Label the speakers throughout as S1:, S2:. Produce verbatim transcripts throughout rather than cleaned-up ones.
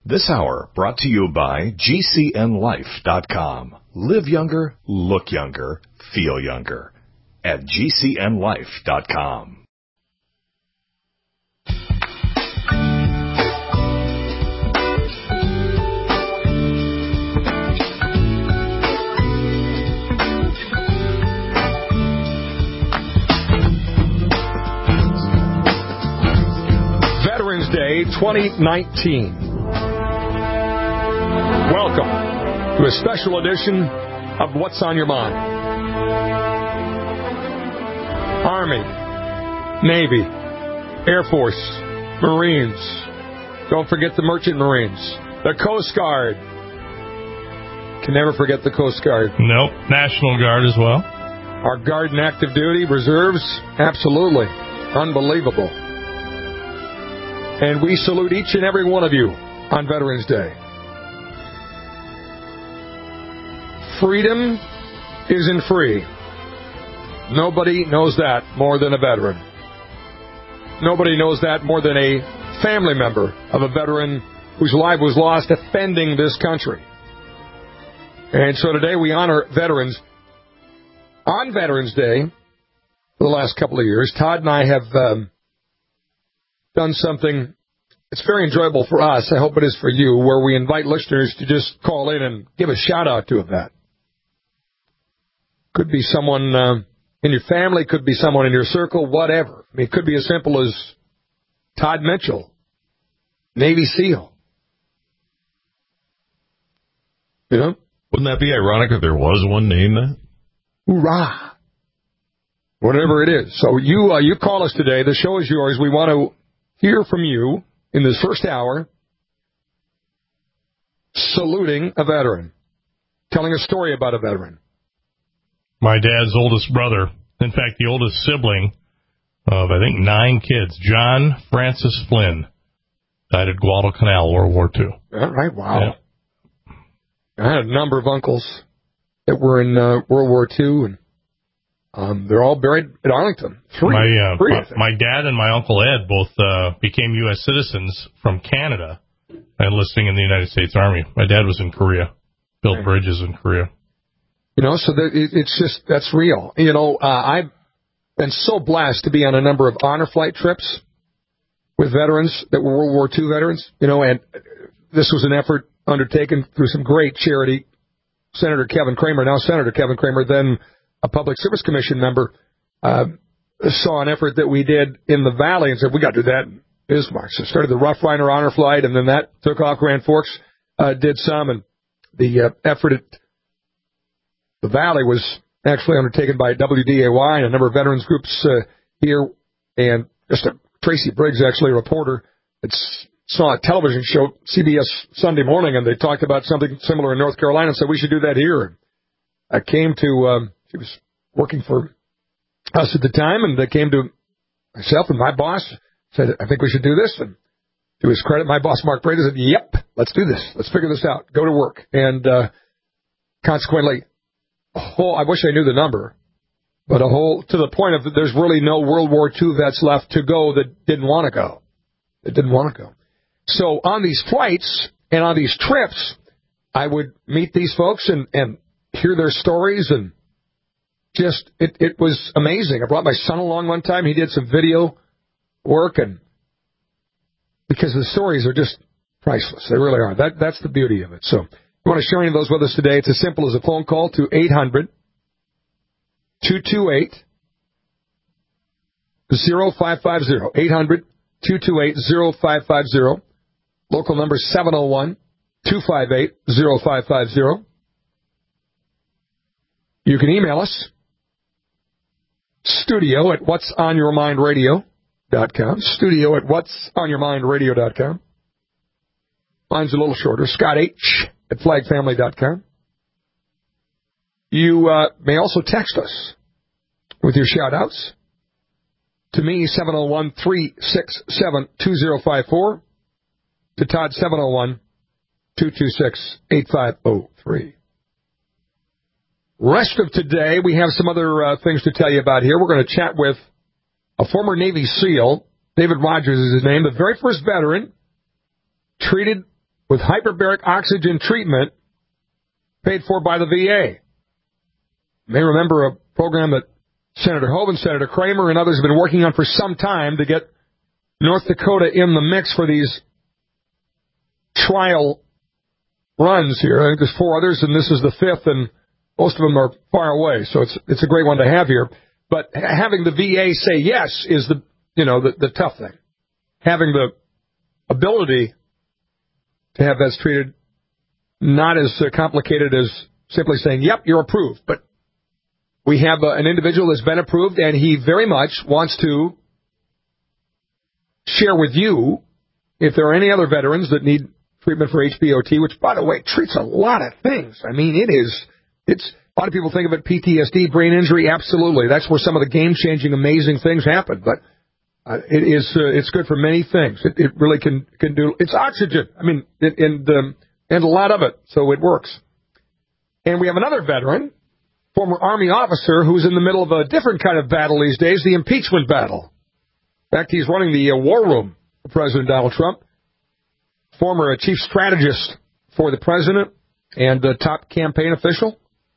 S1: This hour brought to you by G C N life dot com. Live younger, look younger, feel younger at G C N life dot com.
S2: Veterans Day twenty nineteen. Welcome to a special edition of What's on Your Mind. Army, Navy, Air Force, Marines. Don't forget the Merchant Marines. The Coast Guard. Can never forget the Coast Guard.
S3: Nope. National Guard as well.
S2: Our Guard and active duty reserves, absolutely. Unbelievable. And we salute each and every one of you on Veterans Day. Freedom isn't free. Nobody knows that more than a veteran. Nobody knows that more than a family member of a veteran whose life was lost defending this country. And so today we honor veterans. On Veterans Day, for the last couple of years, Todd and I have um, done something it's very enjoyable for us. I hope it is for you, where we invite listeners to just call in and give a shout-out to that. Could be someone uh, in your family, could be someone in your circle, whatever. I mean, it could be as simple as Todd Mitchell, Navy SEAL. You know?
S3: Wouldn't that be ironic if there was one named that?
S2: Hoorah! Whatever it is. So you uh, you call us today. The show is yours. We want to hear from you in this first hour, saluting a veteran, telling a story about a veteran.
S3: My dad's oldest brother, in fact, the oldest sibling of, I think, nine kids, John Francis Flynn, died at Guadalcanal, World War Two.
S2: All right, wow.
S3: Yeah.
S2: I had a number of uncles that were in uh, World War Two, and um, they're all buried at Arlington. Three.
S3: My, uh,
S2: Three,
S3: my, my dad and my Uncle Ed both uh, became U S citizens from Canada, enlisting in the United States Army. My dad was in Korea, built right. bridges in Korea.
S2: You know, so that it, it's just, that's real. You know, uh, I've been so blessed to be on a number of honor flight trips with veterans that were World War Two veterans, you know, and this was an effort undertaken through some great charity. Senator Kevin Cramer, now Senator Kevin Cramer, then a Public Service Commission member, uh, saw an effort that we did in the Valley and said, we got to do that in Bismarck. So started the Rough Rider honor flight, and then that took off. Grand Forks uh, did some, and the uh, effort at the Valley was actually undertaken by W D A Y and a number of veterans groups uh, here, and just a, Tracy Briggs, actually a reporter, it's, saw a television show, C B S Sunday Morning, and they talked about something similar in North Carolina and said, we should do that here. I came to, um, she was working for us at the time, and they came to myself and my boss, said, I think we should do this. And to his credit, my boss, Mark Brady, said, yep, let's do this. Let's figure this out. Go to work. And uh, consequently, a whole, I wish I knew the number, but a whole, to the point of there's really no World War Two vets left to go that didn't want to go. That didn't want to go. So on these flights and on these trips, I would meet these folks and, and hear their stories, and just, it, it was amazing. I brought my son along one time. He did some video work, and because the stories are just priceless. They really are. That That's the beauty of it. So if you want to share any of those with us today, it's as simple as a phone call to eight hundred, two two eight, zero five five zero. eight hundred, two two eight, zero five five zero. Local number seven oh one, two five eight, zero five five zero. You can email us, studio at whats on your mind radio dot com. Studio at whats on your mind radio dot com. Mine's a little shorter, Scott H. at flag family dot com. You uh, may also text us with your shout-outs to me, seven oh one, three six seven, two oh five four. To Todd, seven oh one, two two six, eight five oh three. Rest of today, we have some other uh, things to tell you about here. We're going to chat with a former Navy SEAL. David Rogers is his name, the very first veteran treated with hyperbaric oxygen treatment paid for by the V A. You may remember a program that Senator Hoeven, Senator Kramer, and others have been working on for some time to get North Dakota in the mix for these trial runs here. I think there's four others, and this is the fifth, and most of them are far away, so it's it's a great one to have here. But having the V A say yes is the you know the, the tough thing. Having the ability to have vets treated not as complicated as simply saying, yep, you're approved. But we have uh, an individual that's been approved, and he very much wants to share with you if there are any other veterans that need treatment for H B O T, which, by the way, treats a lot of things. I mean, it is, it's, a lot of people think of it P T S D, brain injury, absolutely. That's where some of the game-changing, amazing things happen. But uh, it is, uh, it's good for many things. It, it really can, can do, it's oxygen. I mean, it, and, um, and a lot of it, so it works. And we have another veteran, former Army officer, who's in the middle of a different kind of battle these days, the impeachment battle. In fact, he's running the uh, war room for President Donald Trump. Former uh, chief strategist for the president and uh, top campaign official.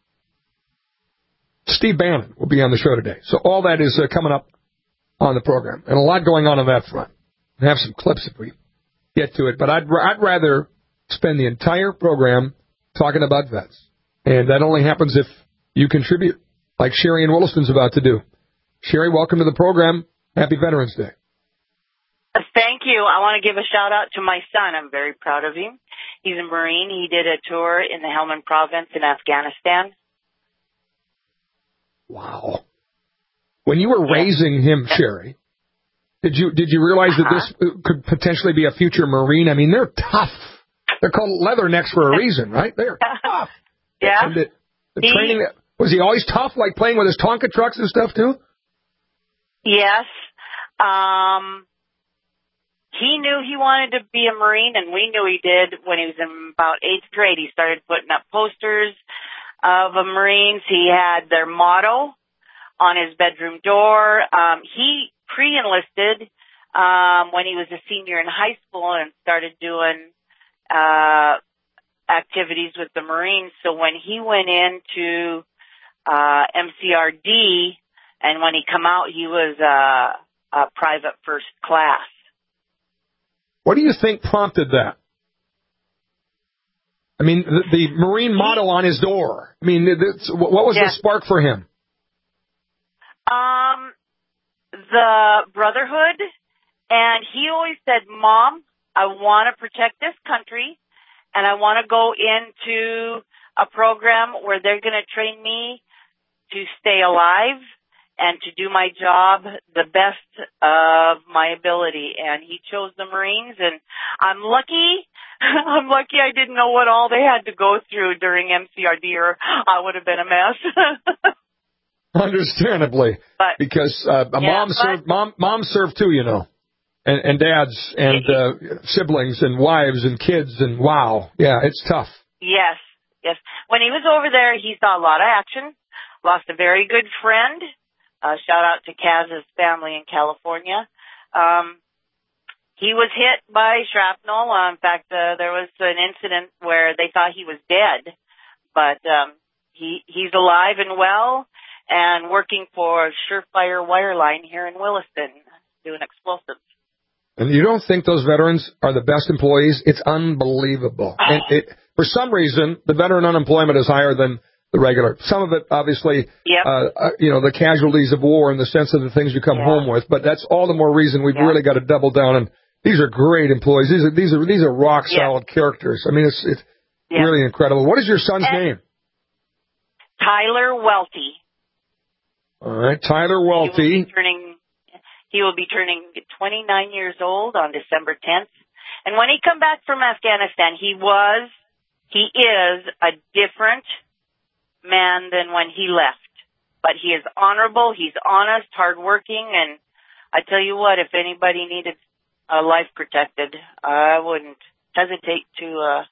S2: Steve Bannon will be on the show today. So all that is uh, coming up on the program. And a lot going on on that front. I have some clips if we get to it. But I'd, I'd rather spend the entire program talking about vets. And that only happens if you contribute, like Sherry in Williston's about to do. Sherry, welcome to the program. Happy Veterans Day.
S4: Thank you. I want to give a shout-out to my son. I'm very proud of him. He's a Marine. He did a tour in the Helmand Province in Afghanistan. Wow. When you were yeah. raising him, Sherry, did you did you realize uh-huh. that this could potentially be a future Marine? I mean, they're tough. They're called leathernecks for a reason, right? They're tough. Yeah.
S2: The, the
S4: he,
S2: training, was he always tough, like playing with his Tonka trucks and stuff, too?
S4: Yes. Um... He knew he wanted to be a Marine, and we knew he did when he was in about eighth grade. He started putting up posters of the Marines. He had their motto on his bedroom door. Um, he pre-enlisted um, when he was a senior in high school and started doing uh, activities with the Marines. So when he went into uh, M C R D, and when he come out, he was uh, a private first class.
S2: What do you think prompted that? I mean, the, the Marine motto on his door. I mean, what was yeah. the spark for him?
S4: Um, the brotherhood. And he always said, Mom, I want to protect this country, and I want to go into a program where they're going to train me to stay alive and to do my job the best of my ability. And he chose the Marines, and I'm lucky. I'm lucky I didn't know what all they had to go through during M C R D, or I would have been a mess.
S2: Understandably. But, because uh, yeah, mom, but, served, mom, mom served too, you know, and, and dads and uh, siblings and wives and kids, and wow. Yeah, it's tough. Yes,
S4: yes. When he was over there, he saw a lot of action, lost a very good friend. Uh, shout out to Kaz's family in California. Um, he was hit by shrapnel. Uh, in fact, uh, there was an incident where they thought he was dead, but um, he he's alive and well and working for Surefire Wireline here in Williston, doing explosives.
S2: And you don't think those veterans are the best employees? It's unbelievable. And it, for some reason, the veteran unemployment is higher than the regular. Some of it, obviously,
S4: yep.
S2: uh, uh, you know, the casualties of war in the sense of the things you come yeah. home with. But that's all the more reason we've yeah. really got to double down. And these are great employees. These are these are these are rock solid yeah. characters. I mean, it's it's yeah. really incredible. What is your son's and name?
S4: Tyler Welty.
S2: All right, Tyler Welty.
S4: He will be turning, he will be turning twenty-nine years old on December tenth. And when he come back from Afghanistan, he was, he is a different man than when he left. But he is honorable, he's honest, hardworking, and I tell you what, if anybody needed a life protected, I wouldn't hesitate to uh,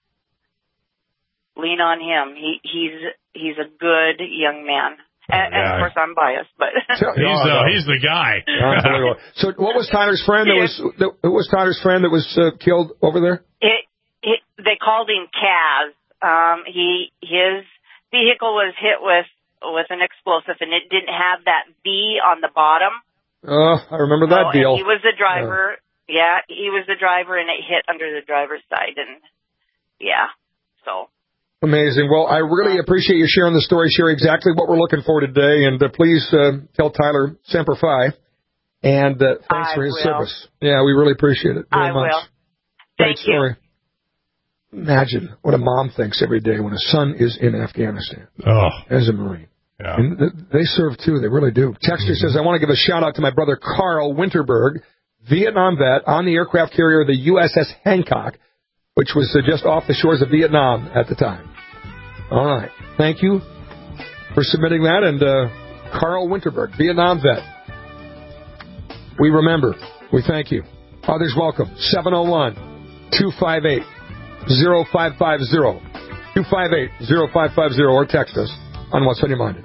S4: lean on him. He, he's he's a good young man. And, and of course, I'm biased, but
S3: he's uh, he's the guy.
S2: So, what was Tyler's friend that was that, who was Tyler's friend that was uh, killed over there?
S4: It, he, they called him Kaz. Um, he his vehicle was hit with with an explosive, and it didn't have that V on the bottom.
S2: Oh, I remember that
S4: so,
S2: deal.
S4: He was the driver. Yeah. yeah, he was the driver, and it hit under the driver's side, and yeah, so.
S2: Amazing. Well, I really appreciate you sharing the story, Sherry, exactly what we're looking for today, and uh, please uh, tell Tyler Semper Fi, and uh, thanks
S4: I
S2: for his
S4: will.
S2: service. Yeah, we really appreciate it very
S4: I
S2: much.
S4: will.
S2: Great
S4: Thank
S2: story. You. Imagine what a mom thinks every day when a son is in Afghanistan
S3: oh.
S2: as a Marine.
S3: Yeah.
S2: And th- they serve, too. They really do. Texter mm-hmm. says, I want to give a shout-out to my brother Carl Winterberg, Vietnam vet on the aircraft carrier, the U S S Hancock, which was uh, just off the shores of Vietnam at the time. All right. Thank you for submitting that. And uh, Carl Winterberg, Vietnam vet. We remember. We thank you. Others welcome. seven oh one, two five eight, oh five five oh. two five eight, oh five five oh or text us on What's on Your Mind today.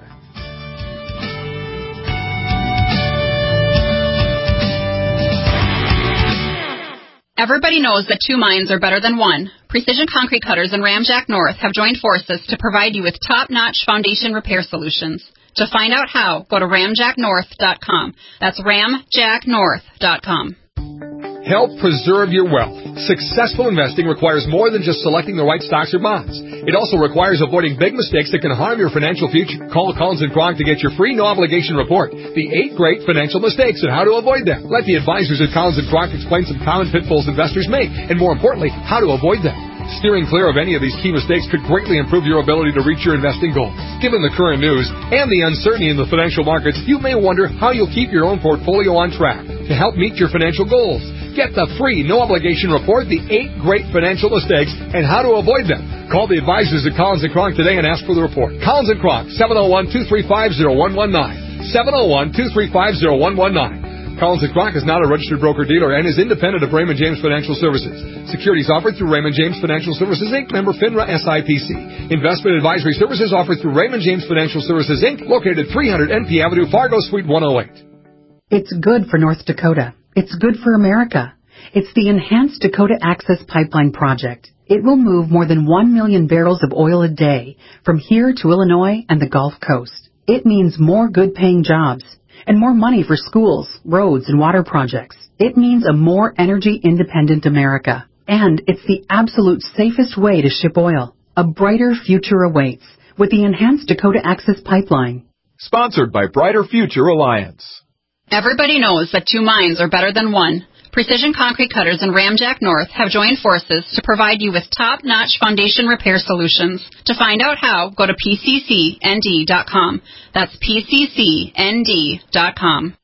S5: Everybody knows that two minds are better than one. Precision Concrete Cutters and Ramjack North have joined forces to provide you with top-notch foundation repair solutions. To find out how, go to ramjack north dot com. That's ramjack north dot com.
S2: Help preserve your wealth. Successful investing requires more than just selecting the right stocks or bonds. It also requires avoiding big mistakes that can harm your financial future. Call Collins and Kronk to get your free no-obligation report, The Eight Great Financial Mistakes and How to Avoid Them. Let the advisors at Collins and Kronk explain some common pitfalls investors make, and more importantly, how to avoid them. Steering clear of any of these key mistakes could greatly improve your ability to reach your investing goals. Given the current news and the uncertainty in the financial markets, you may wonder how you'll keep your own portfolio on track to help meet your financial goals. Get the free, no-obligation report, The Eight Great Financial Mistakes and How to Avoid Them. Call the advisors at Collins and Kronk today and ask for the report. Collins and Kronk, seven oh one, two three five, oh one one nine. seven oh one, two three five, oh one one nine. Collins and Kronk is not a registered broker-dealer and is independent of Raymond James Financial Services. Securities offered through Raymond James Financial Services, Incorporated, member FINRA S I P C. Investment advisory services offered through Raymond James Financial Services, Incorporated, located at three hundred N P Avenue, Fargo, Suite one oh eight.
S6: It's good for North Dakota. It's good for America. It's the Enhanced Dakota Access Pipeline Project. It will move more than one million barrels of oil a day from here to Illinois and the Gulf Coast. It means more good-paying jobs and more money for schools, roads, and water projects. It means a more energy-independent America. And it's the absolute safest way to ship oil. A brighter future awaits with the Enhanced Dakota Access Pipeline.
S7: Sponsored by Brighter Future Alliance.
S5: Everybody knows that two minds are better than one. Precision Concrete Cutters and Ramjack North have joined forces to provide you with top-notch foundation repair solutions. To find out how, go to P C C N D dot com. That's P C C N D dot com.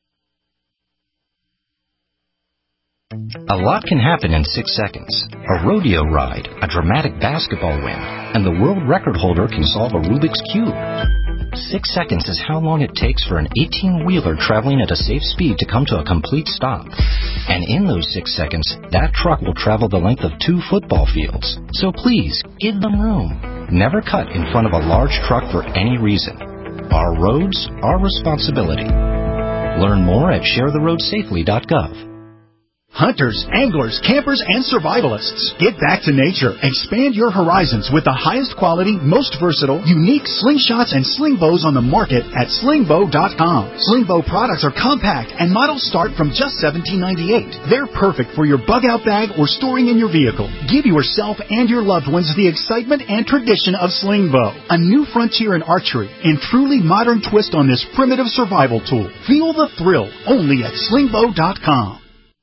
S8: A lot can happen in six seconds. A rodeo ride, a dramatic basketball win, and the world record holder can solve a Rubik's Cube. Six seconds is how long it takes for an eighteen-wheeler traveling at a safe speed to come to a complete stop. And in those six seconds, that truck will travel the length of two football fields. So please, give them room. Never cut in front of a large truck for any reason. Our roads, our responsibility. Learn more at share the road safely dot gov.
S9: Hunters, anglers, campers, and survivalists. Get back to nature. Expand your horizons with the highest quality, most versatile, unique slingshots and sling bows on the market at sling bow dot com. Sling bow products are compact and models start from just seventeen ninety-eight. They're perfect for your bug out bag or storing in your vehicle. Give yourself and your loved ones the excitement and tradition of sling bow. A new frontier in archery and truly modern twist on this primitive survival tool. Feel the thrill only at sling bow dot com.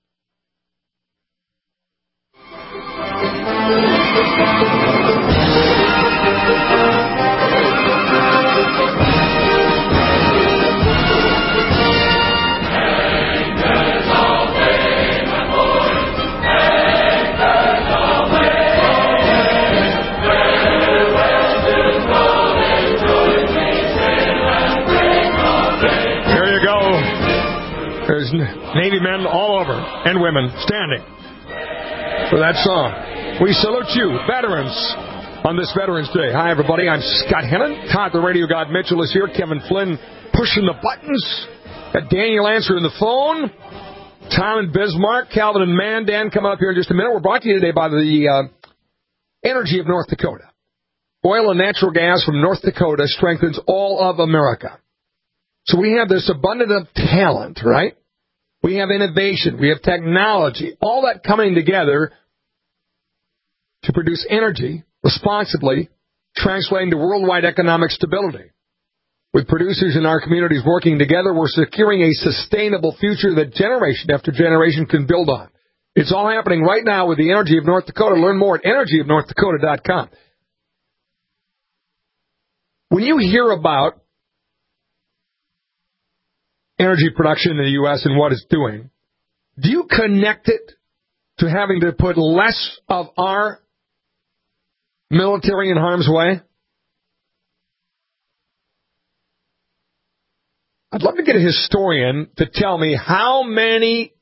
S2: There's Navy men all over, and women, standing for that song. We salute you, veterans, on this Veterans Day. Hi, everybody. I'm Scott Hennon. Todd, the radio god Mitchell, is here. Kevin Flynn pushing the buttons. Got Daniel answering the phone. Tom and Bismarck, Calvin and Mandan coming up here in just a minute. We're brought to you today by the uh, Energy of North Dakota. Oil and natural gas from North Dakota strengthens all of America. So we have this abundance of talent, right? We have innovation. We have technology. All that coming together to produce energy responsibly, translating to worldwide economic stability. With producers in our communities working together, we're securing a sustainable future that generation after generation can build on. It's all happening right now with the Energy of North Dakota. Learn more at energy of north dakota dot com. When you hear about energy production in the U S and what it's doing, do you connect it to having to put less of our military in harm's way? I'd love to get a historian to tell me how many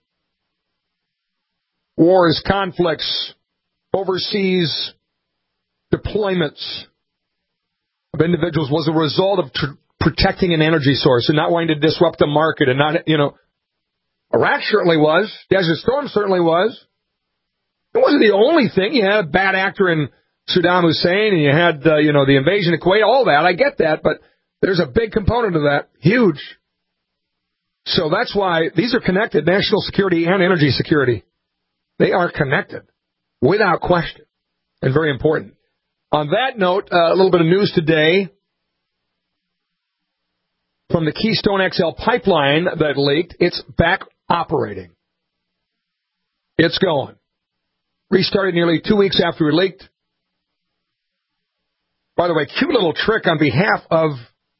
S2: wars, conflicts, overseas deployments of individuals was a result of tr- protecting an energy source and not wanting to disrupt the market and not, you know, Iraq certainly was. Desert Storm certainly was. It wasn't the only thing. You had a bad actor in Saddam Hussein and you had, uh, you know, the invasion of Kuwait, all that. I get that, but there's a big component of that. Huge. So that's why these are connected, national security and energy security. They are connected, without question, and very important. On that note, uh, a little bit of news today from the Keystone X L pipeline that leaked. It's back operating. It's going. Restarted nearly two weeks after it leaked. By the way, cute little trick on behalf of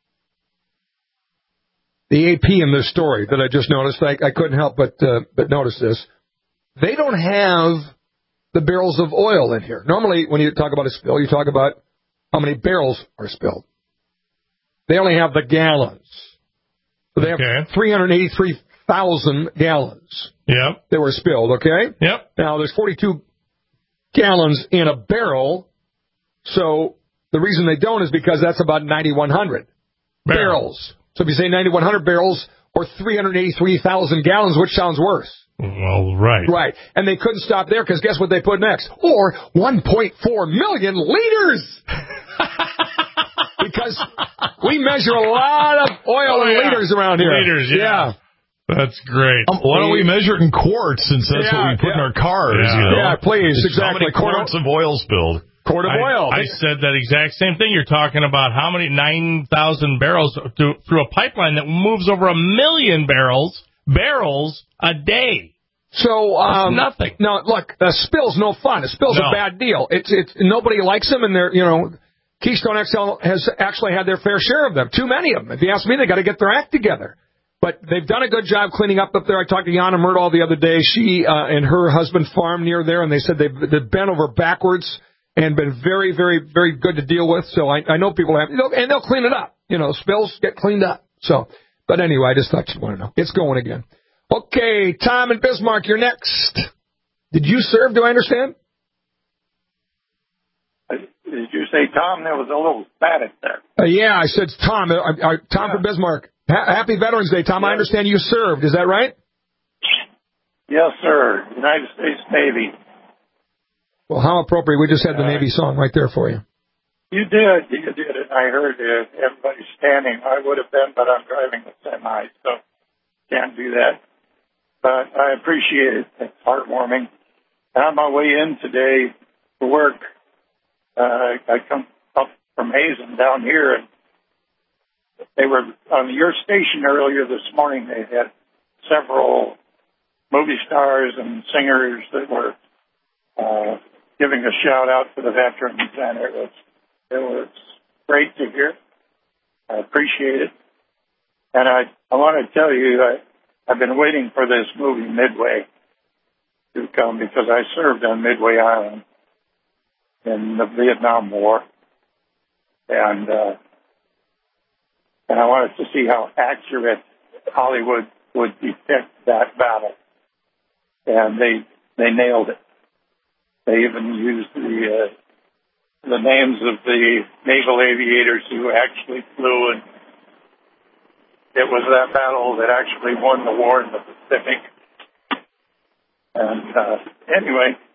S2: the A P in this story that I just noticed. I, I couldn't help but uh, but notice this. They don't have the barrels of oil in here. Normally, when you talk about a spill, you talk about how many barrels are spilled. They only have the gallons. So they have okay. three hundred eighty-three thousand gallons
S3: yep.
S2: that were spilled, okay?
S3: Yep.
S2: Now, there's forty-two gallons in a barrel, so the reason they don't is because that's about ninety-one hundred barrels. barrels. So if you say ninety-one hundred barrels or three hundred eighty-three thousand gallons, which sounds worse?
S3: Well, right.
S2: Right. And they couldn't stop there because guess what they put next? Or one point four million liters. Because we measure a lot of oil oh, in yeah. liters around here.
S3: Liters, yeah. yeah. That's great.
S10: Um, why don't we measure it in quarts since that's
S2: yeah,
S10: what we put
S2: yeah.
S10: in our cars?
S2: Yeah,
S10: you know?
S2: yeah please.
S10: Just
S2: exactly.
S10: How many quarts of oil spilled?
S2: Quart of
S3: I,
S2: oil.
S3: I said that exact same thing. You're talking about how many nine thousand barrels through, through a pipeline that moves over a million barrels barrels a day.
S2: So um,
S3: That's nothing.
S2: No, look, a spill's no fun. A spill's
S3: no.
S2: a bad deal. It's it's nobody likes them, and they're you know, Keystone X L has actually had their fair share of them. Too many of them. If you ask me, they got to get their act together. But they've done a good job cleaning up up there. I talked to Jana Myrdahl the other day. She uh, and her husband farm near there, and they said they've, they've bent over backwards and been very, very, very good to deal with. So I, I know people have, you know, and they'll clean it up. You know, spills get cleaned up. So, but anyway, I just thought you'd want to know. It's going again. Okay, Tom and Bismarck, you're next. Did you serve, do I understand?
S11: Did you say Tom? There was a little static there.
S2: Uh, yeah, I said Tom. Uh, uh, Tom yeah. from Bismarck. Ha- Happy Veterans Day, Tom. Yes. I understand you served. Is that right?
S11: Yes, sir. United States Navy.
S2: Well, how appropriate. We just had the uh, Navy song right there for you.
S11: You did. You did it. I heard uh, everybody standing. I would have been, but I'm driving a semi, so can't do that. But I appreciate it. It's heartwarming. And on my way in today to work, uh, I come up from Hazen down here, and they were on your station earlier this morning. They had several movie stars and singers that were uh, giving a shout out to the veterans, and it was it was great to hear. I appreciate it, and I I want to tell you I. I've been waiting for this movie Midway to come because I served on Midway Island in the Vietnam War, and uh, and I wanted to see how accurate Hollywood would depict that battle, and they they nailed it. They even used the uh, the names of the naval aviators who actually flew, and it was that battle that actually won the war in the Pacific. And uh, anyway,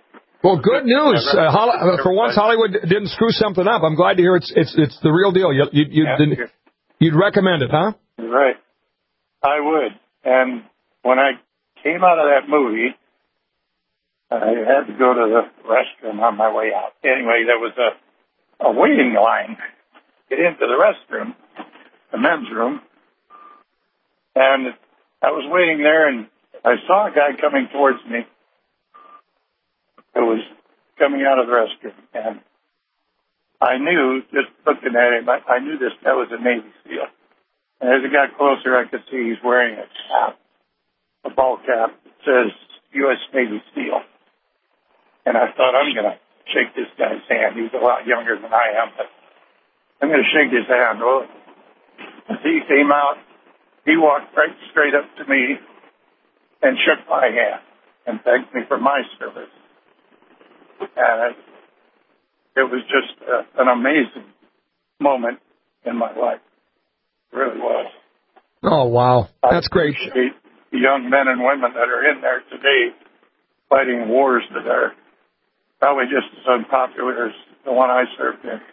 S2: Well, good news. Uh, Holly, for once, Hollywood didn't screw something up. I'm glad to hear it's it's it's the real deal. You, you, you'd,
S11: Yeah.
S2: you'd recommend it, huh?
S11: Right. I would. And when I came out of that movie, I had to go to the restroom on my way out. Anyway, there was a, a waiting line to get into the restroom, the men's room. And I was waiting there, and I saw a guy coming towards me who was coming out of the restroom. And I knew, just looking at him, I, I knew this guy was a Navy SEAL. And as I got closer, I could see he's wearing a cap, a ball cap that says U S Navy SEAL. And I thought, I'm going to shake this guy's hand. He's a lot younger than I am, but I'm going to shake his hand. Well, as he came out, he walked right straight up to me and shook my hand and thanked me for my service. And it, it was just uh, an amazing moment in my life. It really was.
S2: Oh, wow. That's great.
S11: The young men and women that are in there today fighting wars that are probably just as unpopular as the one I served in.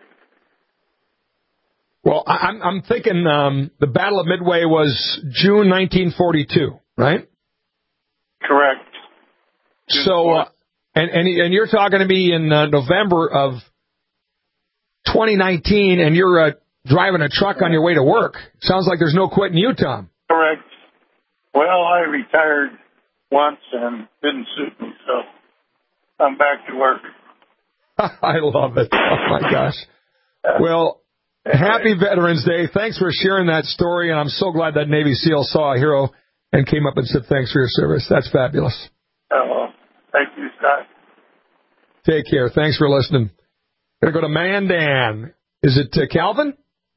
S2: Well, I'm, I'm thinking um, the Battle of Midway was June nineteen forty-two, right?
S11: Correct.
S2: So, uh, and, and and you're talking to me in uh, November of twenty nineteen, and you're uh, driving a truck on your way to work. Sounds like there's no quitting you, Tom.
S11: Correct. Well, I retired once and didn't suit me, so I'm back to work.
S2: I love it. Oh, my gosh. Well, happy Veterans Day. Thanks for sharing that story, and I'm so glad that Navy SEAL saw a hero and came up and said thanks for your service. That's fabulous.
S11: Oh, well, thank you, Scott.
S2: Take care. Thanks for listening. Going to go to Mandan. Is it uh, Calvin?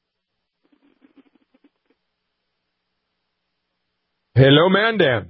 S2: Hello, Mandan.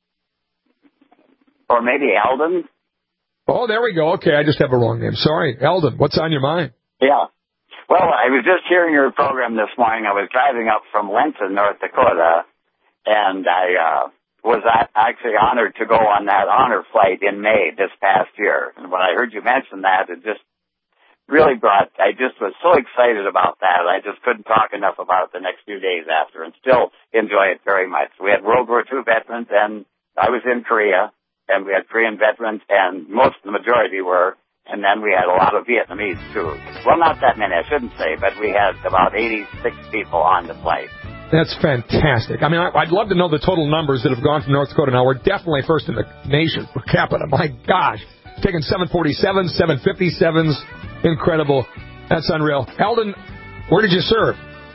S12: Or maybe Eldon.
S2: Oh, there we go. Okay, I just have a wrong name. Sorry. Eldon, what's on your mind?
S12: Yeah. Well, I was just hearing your program this morning. I was driving up from Linton, North Dakota, and I uh, was actually honored to go on that honor flight in May this past year. And when I heard you mention that, it just really brought, I just was so excited about that. I just couldn't talk enough about it the next few days after, and still enjoy it very much. We had World War Two veterans, and I was in Korea, and we had Korean veterans, and most, the majority were, and then we had a lot of Vietnamese, too. Well, not that many, I shouldn't say, but we had about eighty-six people on the flight.
S2: That's fantastic. I mean, I'd love to know the total numbers that have gone from North Dakota. Now, we're definitely first in the nation per capita. My gosh. Taking seven forty-sevens, seven fifty-sevens. Incredible. That's unreal. Eldon, where did you serve?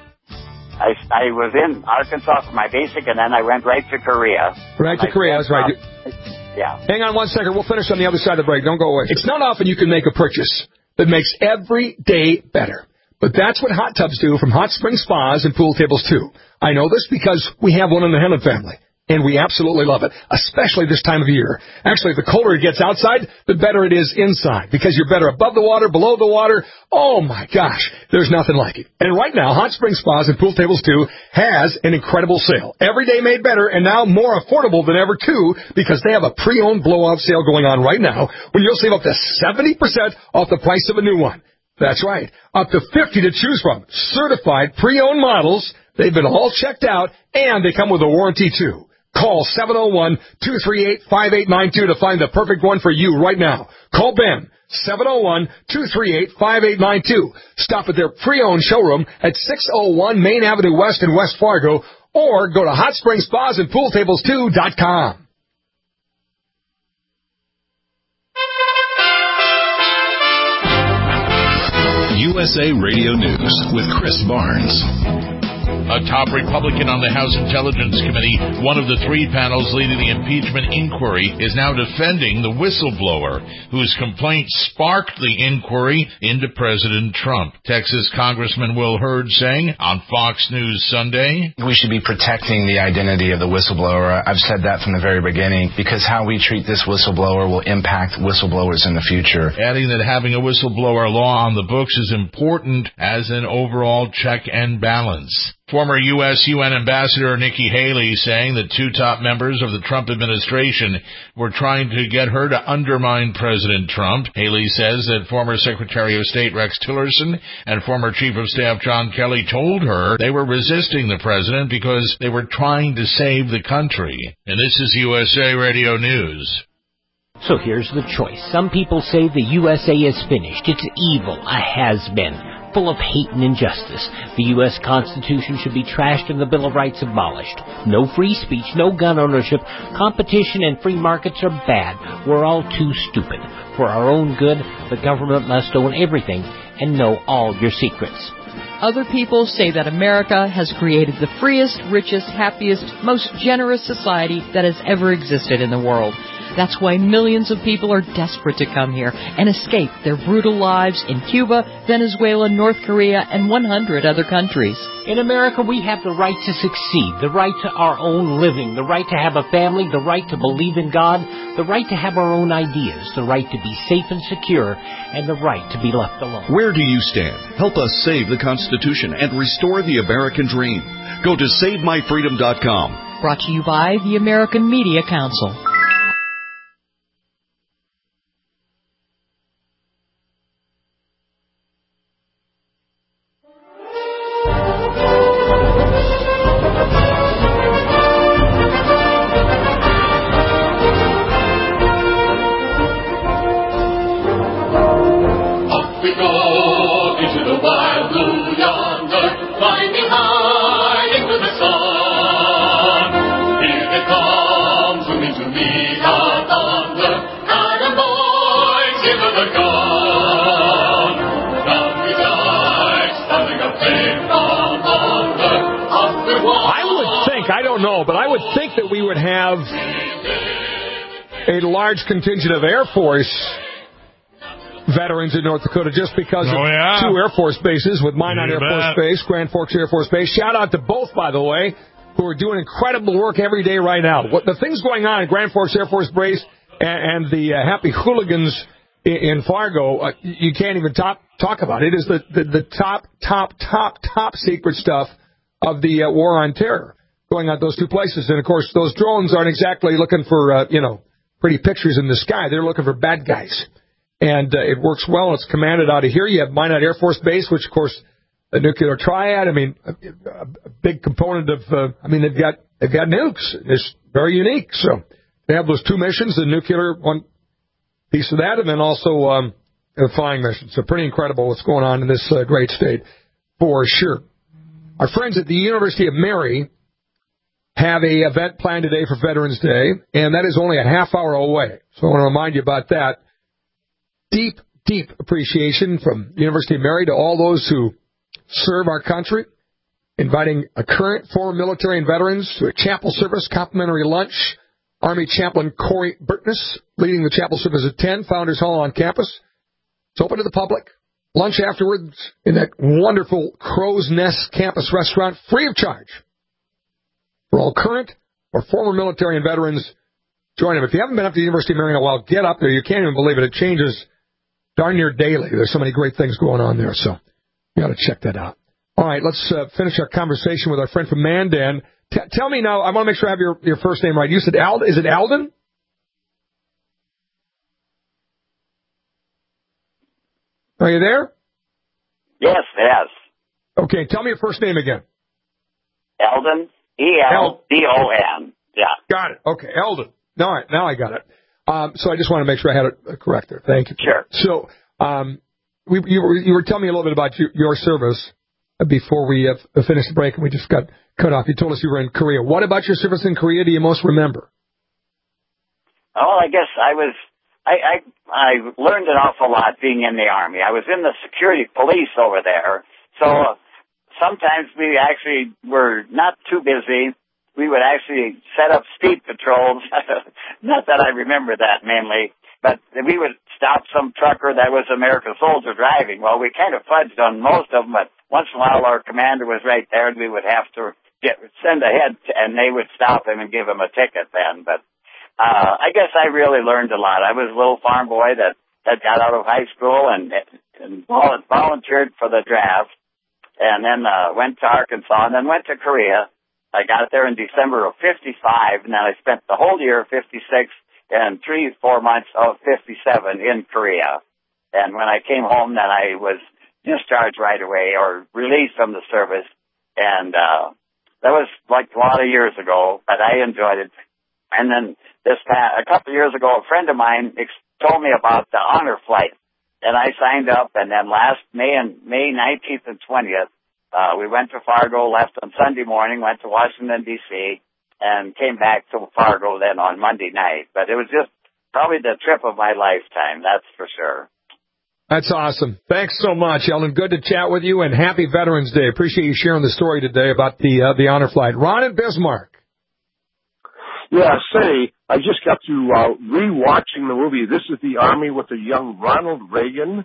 S12: I, I was in Arkansas for my basic, and then I went right to Korea.
S2: Right to Korea, that's right.
S12: Yeah.
S2: Hang on one second. We'll finish on the other side of the break. Don't go away. It's not often you can make a purchase that makes every day better. But that's what hot tubs do from Hot Spring Spas and Pool Tables, too. I know this because we have one in the Hennon family, and we absolutely love it, especially this time of year. Actually, the colder it gets outside, the better it is inside, because you're better above the water, below the water. Oh, my gosh, there's nothing like it. And right now, Hot Spring Spas and Pool Tables, too, has an incredible sale. Every day made better, and now more affordable than ever, too, because they have a pre-owned blowout sale going on right now, when you'll save up to seventy percent off the price of a new one. That's right, up to fifty to choose from. Certified pre-owned models. They've been all checked out, and they come with a warranty, too. Call seven oh one, two three eight, five eight nine two to find the perfect one for you right now. Call Ben, seven oh one, two three eight, five eight nine two. Stop at their pre-owned showroom at six oh one Main Avenue West in West Fargo, or go to hot spring spas and pool tables two dot com.
S1: U S A Radio News with Chris Barnes.
S10: A top Republican on the House Intelligence Committee, one of the three panels leading the impeachment inquiry, is now defending the whistleblower whose complaint sparked the inquiry into President Trump. Texas Congressman Will Hurd saying on Fox News Sunday,
S13: "We should be protecting the identity of the whistleblower. I've said that from the very beginning, because how we treat this whistleblower will impact whistleblowers in the future."
S10: Adding that having a whistleblower law on the books is important as an overall check and balance. Former U S U N Ambassador Nikki Haley saying that two top members of the Trump administration were trying to get her to undermine President Trump. Haley says that former Secretary of State Rex Tillerson and former Chief of Staff John Kelly told her they were resisting the president because they were trying to save the country. And this is U S A Radio News.
S14: So here's the choice. Some people say the U S A is finished. It's evil, a has-been, full of hate and injustice. The U S Constitution should be trashed and the Bill of Rights abolished. No free speech, no gun ownership. Competition and free markets are bad. We're all too stupid. For our own good, the government must own everything and know all your secrets.
S15: Other people say that America has created the freest, richest, happiest, most generous society that has ever existed in the world. That's why millions of people are desperate to come here and escape their brutal lives in Cuba, Venezuela, North Korea, and one hundred other countries.
S14: In America, we have the right to succeed, the right to our own living, the right to have a family, the right to believe in God, the right to have our own ideas, the right to be safe and secure, and the right to be left alone.
S16: Where do you stand? Help us save the Constitution and restore the American dream. Go to save my freedom dot com.
S15: Brought to you by the American Media Council.
S2: A large contingent of Air Force veterans in North Dakota just because
S3: oh,
S2: of
S3: yeah.
S2: two Air Force bases with Minot
S3: You
S2: Air
S3: bet.
S2: Force Base, Grand Forks Air Force Base. Shout out to both, by the way, who are doing incredible work every day right now. What the things going on at Grand Forks Air Force Base and, and the uh, Happy Hooligans in, in Fargo, uh, you can't even top, talk about. It is the, the, the top, top, top, top secret stuff of the uh, war on terror going on at those two places. And, of course, those drones aren't exactly looking for, uh, you know, pretty pictures in the sky. They're looking for bad guys. And uh, it works well. It's commanded out of here. You have Minot Air Force Base, which, of course, the nuclear triad. I mean, a, a big component of, uh, I mean, they've got they've got nukes. It's very unique. So they have those two missions, the nuclear one piece of that, and then also um, the flying mission. So pretty incredible what's going on in this uh, great state, for sure. Our friends at the University of Mary have a event planned today for Veterans Day, and that is only a half hour away. So I want to remind you about that. Deep, deep appreciation from the University of Mary to all those who serve our country, inviting a current, former military and veterans to a chapel service, complimentary lunch. Army Chaplain Corey Burtness leading the chapel service at ten, Founders Hall on campus. It's open to the public. Lunch afterwards in that wonderful Crow's Nest campus restaurant, free of charge. For all current or former military and veterans, join them. If you haven't been up to the University of Mary in a while, get up there. You can't even believe it. It changes darn near daily. There's so many great things going on there, so you got to check that out. All right, let's uh, finish our conversation with our friend from Mandan. T- tell me now, I want to make sure I have your, your first name right. You said Alden. Is it Alden? Are you there?
S12: Yes, yes.
S2: Okay, tell me your first name again.
S12: Eldon. E L D O N. Yeah.
S2: Got it. Okay, Eldon. All right, now I got it. Um, so I just want to make sure I had it correct there. Thank you.
S12: Sure.
S2: So um, we, you, were, you were telling me a little bit about your, your service before we uh, finished the break, and we just got cut off. You told us you were in Korea. What about your service in Korea do you most remember?
S12: Oh, I guess I was, I, I, I learned an awful lot being in the Army. I was in the security police over there, so uh, sometimes we actually were not too busy. We would actually set up speed patrols. Not that I remember that mainly, but we would stop some trucker that was an American soldier driving. Well, we kind of fudged on most of them, but once in a while our commander was right there, and we would have to get, send ahead, and they would stop him and give him a ticket then. But uh, I guess I really learned a lot. I was a little farm boy that, that got out of high school and, and volunteered for the draft. and then uh, went to Arkansas, and then went to Korea. I got there in December of fifty-five, and then I spent the whole year of fifty-six and three, four months of fifty-seven in Korea. And when I came home, then I was discharged right away or released from the service. And uh, that was like a lot of years ago, but I enjoyed it. And then this past, a couple of years ago, a friend of mine ex- told me about the honor flight. And I signed up, and then last May and May nineteenth and twentieth, uh, we went to Fargo, left on Sunday morning, went to Washington, D C, and came back to Fargo then on Monday night. But it was just probably the trip of my lifetime, that's for sure.
S2: That's awesome. Thanks so much, Ellen. Good to chat with you, and happy Veterans Day. Appreciate you sharing the story today about the uh, the honor flight. Ron in Bismarck.
S17: Yeah, say, I just got to uh, re-watching the movie. This is the Army with the young Ronald Reagan.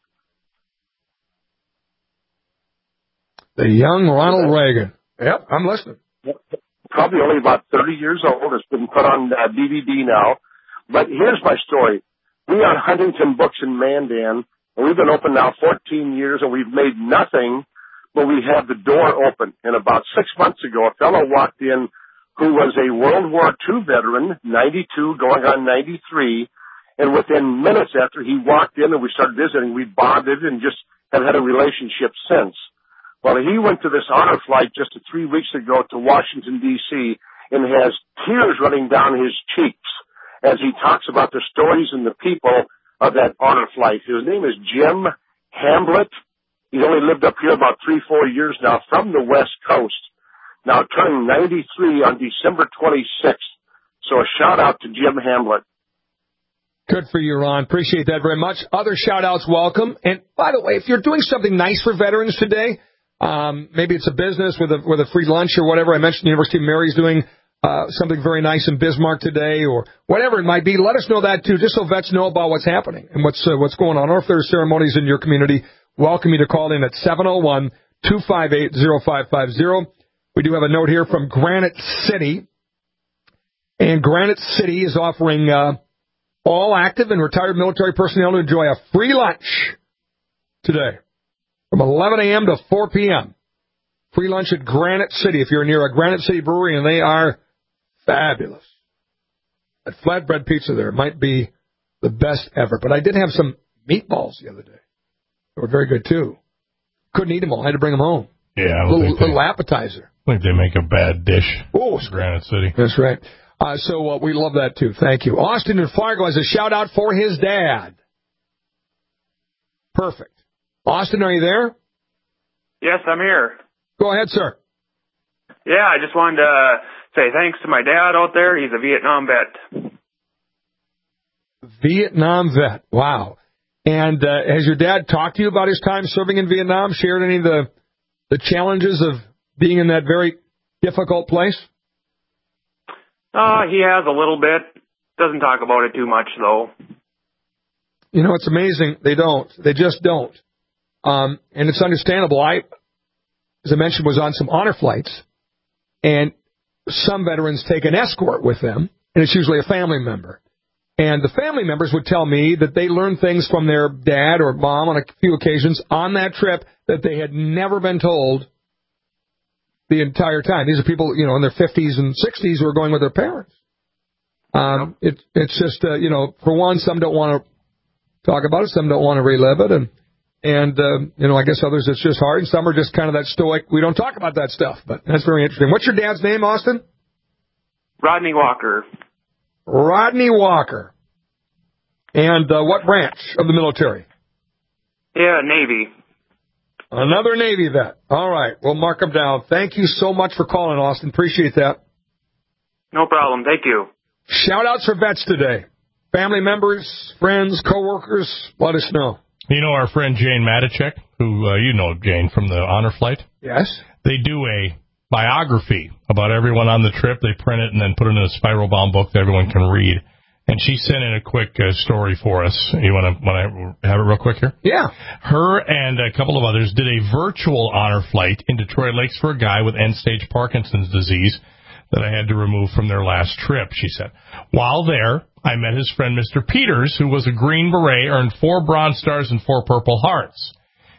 S2: The young Ronald Reagan. Yep, I'm listening.
S17: Probably only about thirty years old. It's been put on uh, D V D now. But here's my story. We are Huntington Books in Mandan, and we've been open now fourteen years, and we've made nothing, but we have the door open. And about six months ago, a fellow walked in who was a World War Two veteran, ninety-two, going on ninety-three, and within minutes after he walked in and we started visiting, we bonded and just have had a relationship since. Well, he went to this honor flight just three weeks ago to Washington, D C, and has tears running down his cheeks as he talks about the stories and the people of that honor flight. His name is Jim Hamblett. He's only lived up here about three, four years now, from the West Coast. Now turning ninety-three on December twenty-sixth. So a shout-out to Jim Hamblett.
S2: Good for you, Ron. Appreciate that very much. Other shout-outs welcome. And by the way, if you're doing something nice for veterans today, um, maybe it's a business with a with a free lunch or whatever. I mentioned the University of Mary's doing uh, something very nice in Bismarck today, or whatever it might be. Let us know that, too, just so vets know about what's happening and what's uh, what's going on. Or if there are ceremonies in your community, welcome you to call in at seven oh one, two five eight, oh five five oh. We do have a note here from Granite City. And Granite City is offering uh, all active and retired military personnel to enjoy a free lunch today from eleven a.m. to four p.m. Free lunch at Granite City if you're near a Granite City brewery, and they are fabulous. That flatbread pizza there might be the best ever. But I did have some meatballs the other day. They were very good, too. Couldn't eat them all. I had to bring them home.
S3: Yeah.
S2: A little, little appetizer.
S3: I think they make a bad dish.
S2: Oh,
S3: Granite City.
S2: That's right. Uh, so uh, we love that, too. Thank you. Austin in Fargo has a shout-out for his dad. Perfect. Austin, are you there?
S18: Yes, I'm here.
S2: Go ahead, sir.
S18: Yeah, I just wanted to uh, say thanks to my dad out there. He's a Vietnam vet.
S2: Vietnam vet. Wow. And uh, has your dad talked to you about his time serving in Vietnam, shared any of the, the challenges of being in that very difficult place?
S18: Uh, he has a little bit. Doesn't talk about it too much, though.
S2: You know, it's amazing. They don't. They just don't. Um, and it's understandable. I, as I mentioned, was on some honor flights, and some veterans take an escort with them, and it's usually a family member. And the family members would tell me that they learned things from their dad or mom on a few occasions on that trip that they had never been told the entire time. These are people, you know, in their fifties and sixties who are going with their parents. Um, it, it's just, uh, you know, for one, some don't want to talk about it, some don't want to relive it, and, and uh, you know, I guess others it's just hard, and some are just kind of that stoic, we don't talk about that stuff, but that's very interesting. What's your dad's name, Austin?
S18: Rodney Walker.
S2: Rodney Walker. And uh, what branch of the military?
S18: Yeah, Navy.
S2: Another Navy vet. All right, we'll mark them down. Thank you so much for calling, Austin. Appreciate that.
S18: No problem. Thank you.
S2: Shout-outs for vets today. Family members, friends, coworkers, let us know.
S3: You know our friend Jane Matichek, who uh, you know Jane from the honor flight?
S2: Yes.
S3: They do a biography about everyone on the trip. They print it and then put it in a spiral bound book that everyone can read. And she sent in a quick uh, story for us. You want to want to have it real quick here?
S2: Yeah.
S3: Her and a couple of others did a virtual honor flight in Detroit Lakes for a guy with end-stage Parkinson's disease that I had to remove from their last trip, she said. While there, I met his friend Mister Peters, who was a Green Beret, earned four Bronze Stars and four Purple Hearts.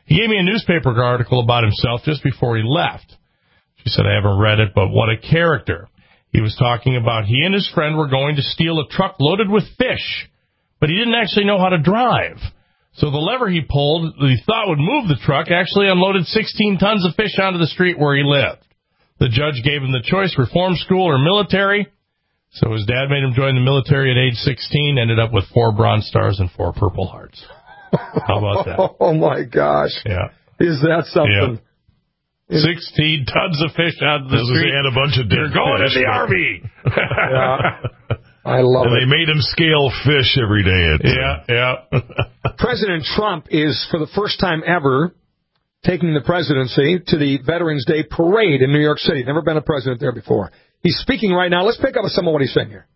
S3: He gave me a newspaper article about himself just before he left. She said, I haven't read it, but what a character. He was talking about he and his friend were going to steal a truck loaded with fish, but he didn't actually know how to drive. So the lever he pulled that he thought would move the truck actually unloaded sixteen tons of fish onto the street where he lived. The judge gave him the choice, reform school or military. So his dad made him join the military at age sixteen, ended up with four Bronze Stars and four Purple Hearts. How about that?
S2: Oh, my gosh.
S3: Yeah.
S2: Is that something?
S3: Yeah. sixteen tons of fish out of the
S1: Those
S3: street.
S1: They had a bunch of dead
S3: You're going
S1: fish,
S3: to the
S1: but...
S3: Army.
S2: Yeah. I love
S1: and
S2: it.
S1: they made him scale fish every day. At,
S3: yeah, yeah.
S2: President Trump is, for the first time ever, taking the presidency to the Veterans Day Parade in New York City. Never been a president there before. He's speaking right now. Let's pick up some of what he's saying here.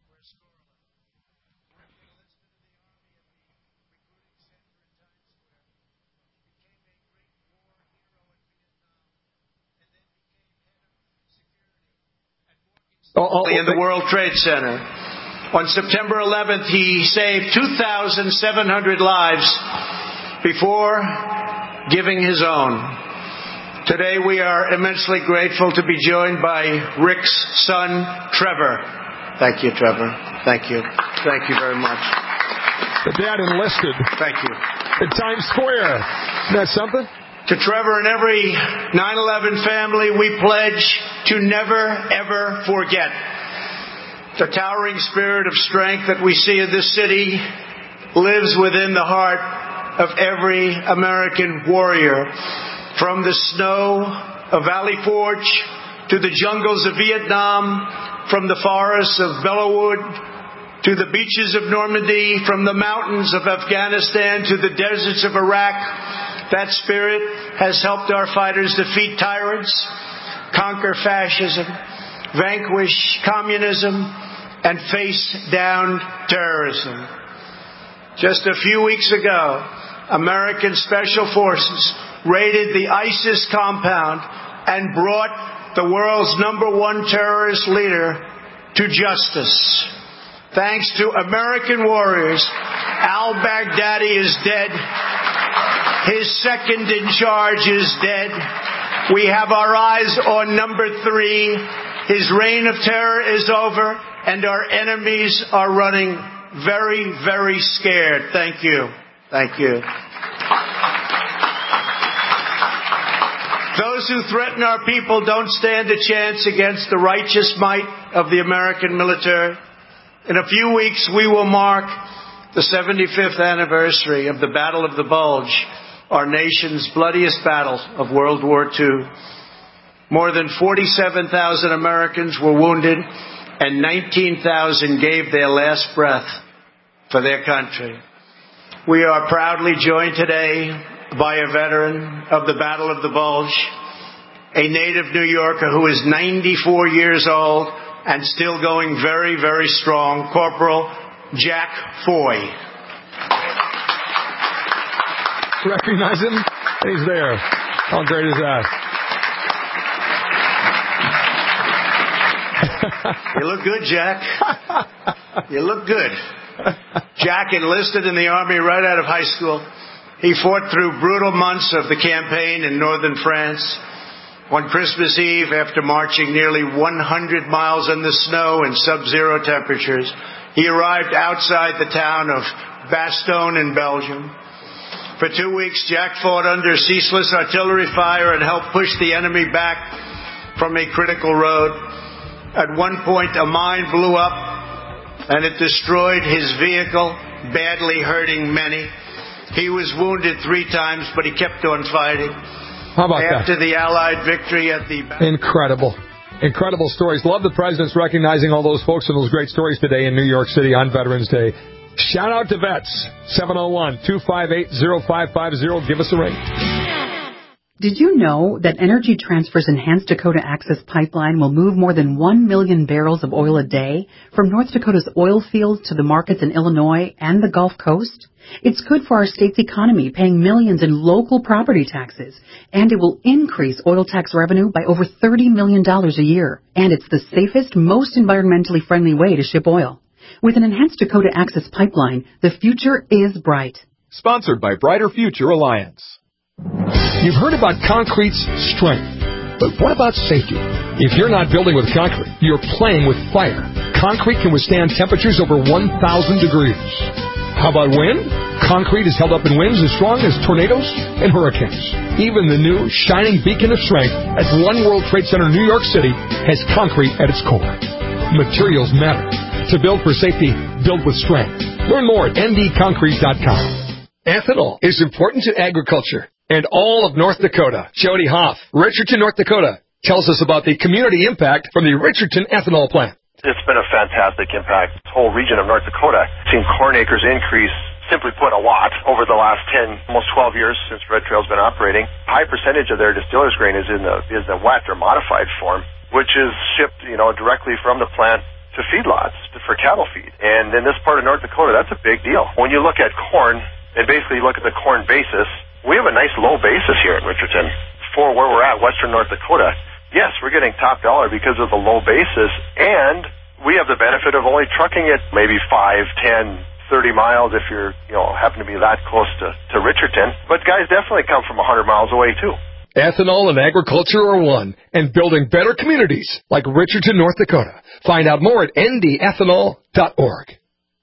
S19: Oh, oh, in the World Trade Center. On September eleventh, he saved two thousand seven hundred lives before giving his own. Today, we are immensely grateful to be joined by Rick's son, Trevor. Thank you, Trevor. Thank you. Thank you very much.
S2: The dad enlisted.
S19: Thank you.
S2: In Times Square. Isn't that something?
S19: To Trevor and every nine eleven family, we pledge to never, ever forget the towering spirit of strength that we see in this city lives within the heart of every American warrior. From the snow of Valley Forge to the jungles of Vietnam, from the forests of Bellawood to the beaches of Normandy, from the mountains of Afghanistan to the deserts of Iraq, that spirit has helped our fighters defeat tyrants, conquer fascism, vanquish communism, and face down terrorism. Just a few weeks ago, American Special Forces raided the ISIS compound and brought the world's number one terrorist leader to justice. Thanks to American warriors, al-Baghdadi is dead. His second in charge is dead. We have our eyes on number three. His reign of terror is over, and our enemies are running very, very scared. Thank you. Thank you. Those who threaten our people don't stand a chance against the righteous might of the American military. In a few weeks, we will mark the seventy-fifth anniversary of the Battle of the Bulge, our nation's bloodiest battle of World War Two. More than forty-seven thousand Americans were wounded, and nineteen thousand gave their last breath for their country. We are proudly joined today by a veteran of the Battle of the Bulge, a native New Yorker who is ninety-four years old and still going very, very strong, Corporal Jack Foy.
S2: Recognize him? He's there. How great is that?
S19: You look good, Jack. You look good. Jack enlisted in the Army right out of high school. He fought through brutal months of the campaign in northern France. On Christmas Eve, after marching nearly one hundred miles in the snow and sub-zero temperatures, he arrived outside the town of Bastogne in Belgium. For two weeks, Jack fought under ceaseless artillery fire and helped push the enemy back from a critical road. At one point, a mine blew up, and it destroyed his vehicle, badly hurting many. He was wounded three times, but he kept on fighting.
S2: How about that?
S19: After the Allied victory at the...
S2: Incredible. Incredible stories. Love the president's recognizing all those folks and those great stories today in New York City on Veterans Day. Shout out to vets. seven oh one, two five eight, oh five five oh. Give us a ring.
S6: Did you know that Energy Transfer's Enhanced Dakota Access Pipeline will move more than one million barrels of oil a day from North Dakota's oil fields to the markets in Illinois and the Gulf Coast? It's good for our state's economy, paying millions in local property taxes, and it will increase oil tax revenue by over thirty million dollars a year. And it's the safest, most environmentally friendly way to ship oil. With an Enhanced Dakota Access Pipeline, the future is bright.
S7: Sponsored by Brighter Future Alliance.
S2: You've heard about concrete's strength, but what about safety? If you're not building with concrete, you're playing with fire. Concrete can withstand temperatures over one thousand degrees. How about wind? Concrete is held up in winds as strong as tornadoes and hurricanes. Even the new shining beacon of strength at One World Trade Center, New York City, has concrete at its core. Materials matter. To build for safety, build with strength. Learn more at N D concrete dot com. Ethanol is important to agriculture and all of North Dakota. Jody Hoff, Richardson, North Dakota, tells us about the community impact from the Richardson ethanol plant.
S20: It's been a fantastic impact. This whole region of North Dakota, seen corn acres increase, simply put, a lot over the last ten, almost twelve years since Red Trail's been operating. High percentage of their distiller's grain is in the is the wet or modified form, which is shipped, you know, directly from the plant to feedlots for cattle feed. And in this part of North Dakota, that's a big deal. When you look at corn and basically look at the corn basis, we have a nice low basis here in Richardson for where we're at, western North Dakota. Yes, we're getting top dollar because of the low basis, and we have the benefit of only trucking it maybe five, ten, thirty miles if you're, you know, happen to be that close to, to Richardson. But guys definitely come from one hundred miles away, too.
S2: Ethanol and agriculture are one, and building better communities like Richardson, North Dakota. Find out more at N D ethanol dot org.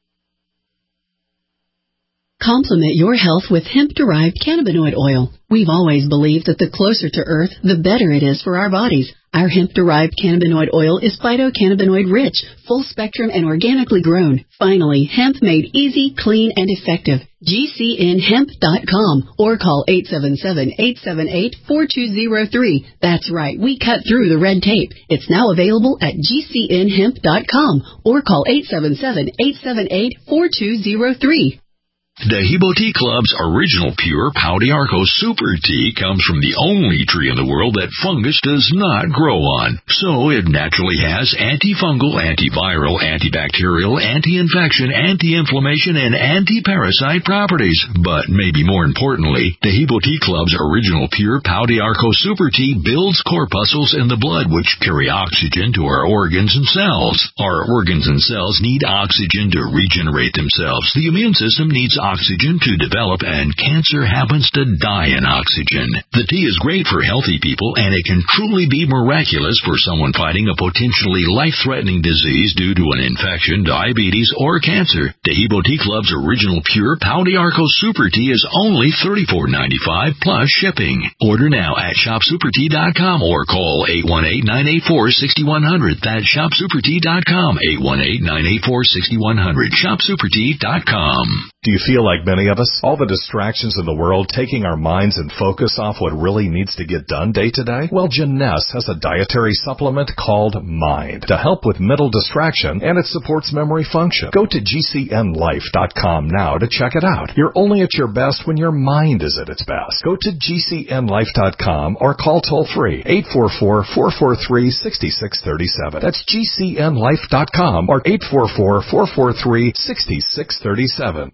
S21: Complement your health with hemp-derived cannabinoid oil. We've always believed that the closer to Earth, the better it is for our bodies. Our hemp-derived cannabinoid oil is phytocannabinoid-rich, full-spectrum, and organically grown. Finally, hemp made easy, clean, and effective. G C N hemp dot com or call eight seven seven, eight seven eight, four two zero three. That's right, we cut through the red tape. It's now available at G C N hemp dot com or call eight seven seven, eight seven eight, four two zero three.
S22: Dehibo Tea Club's original pure Pau d'Arco Super Tea comes from the only tree in the world that fungus does not grow on. So it naturally has antifungal, antiviral, antibacterial, anti-infection, anti-inflammation, and anti-parasite properties. But maybe more importantly, Dehibo Tea Club's original pure Pau d'Arco Super Tea builds corpuscles in the blood which carry oxygen to our organs and cells. Our organs and cells need oxygen to regenerate themselves. The immune system needs oxygen oxygen to develop, and cancer happens to die in oxygen. The tea is great for healthy people, and it can truly be miraculous for someone fighting a potentially life-threatening disease due to an infection, diabetes, or cancer. Dehibo Tea Club's original pure Pau d'Arco Super Tea is only thirty-four dollars and ninety-five cents plus shipping. Order now at shop super tea dot com or call eight one eight, nine eight four, six one zero zero. That's shop super tea dot com, eight one eight, nine eight four, six one zero zero, shop super tea dot com.
S1: Do you feel like many of us? All the distractions in the world taking our minds and focus off what really needs to get done day to day? Well, Jeunesse has a dietary supplement called Mind to help with mental distraction, and it supports memory function. Go to G C N life dot com now to check it out. You're only at your best when your mind is at its best. Go to G C N life dot com or call toll-free eight four four, four four three, six six three seven. That's G C N life dot com or eight four four, four four three, six six three seven.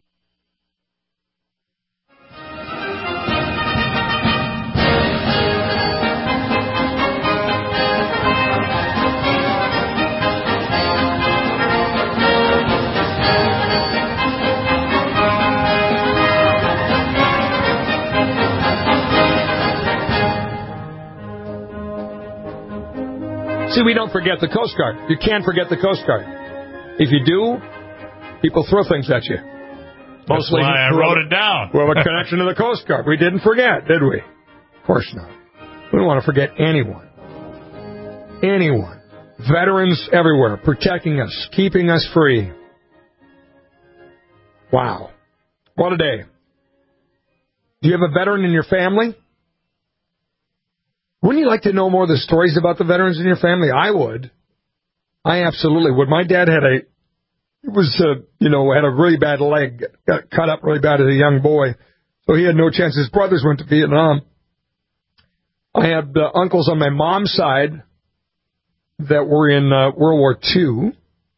S2: See, we don't forget the Coast Guard. You can't forget the Coast Guard. If you do, people throw things at you.
S3: That's why I wrote it down.
S2: Well, a connection to the Coast Guard. We didn't forget, did we? Of course not. We don't want to forget anyone. Anyone. Veterans everywhere, protecting us, keeping us free. Wow. What a day. Do you have a veteran in your family? Wouldn't you like to know more of the stories about the veterans in your family? I would. I absolutely would. My dad had a, it was, uh, you know, had a really bad leg, got cut up really bad as a young boy, so he had no chance. His brothers went to Vietnam. I had uh, uncles on my mom's side that were in uh, World War Two.